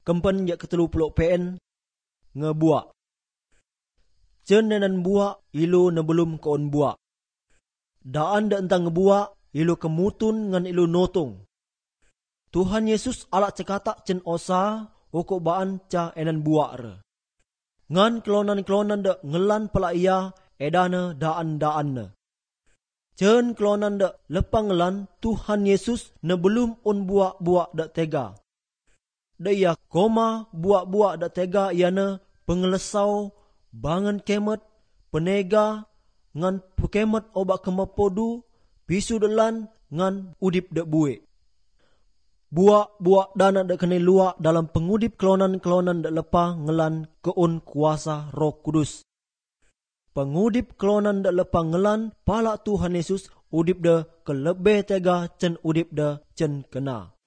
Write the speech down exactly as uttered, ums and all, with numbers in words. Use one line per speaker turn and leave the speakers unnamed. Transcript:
Kempen ya ketelu puluk pen ngebuak. Jen nenan buak ilu nebelum koon buak. Daan da entang ngebuak ilu kemutun ngan ilu notung. Tuhan Yesus alak cekatak cen osa ukuk baan ca enan buak re. Ngan kelonan-kelonan da ngelan pala iya edana daan-daan ne. Jen kelonan da lepang ngelan Tuhan Yesus nebelum un buak-buak da tega. Da iya koma buak-buak da tega iana pengelesau, bangan kemet, penega, ngan pekemet obak kemapodu, pisu delan, ngan udip da buik. Buak-buak dana da kena luak dalam pengudip kelonan-kelonan da lepa ngelan keun kuasa Roh Kudus. Pengudip kelonan da lepa ngelan pala Tuhan Yesus udip da kelebe tega cen udip da cen kena.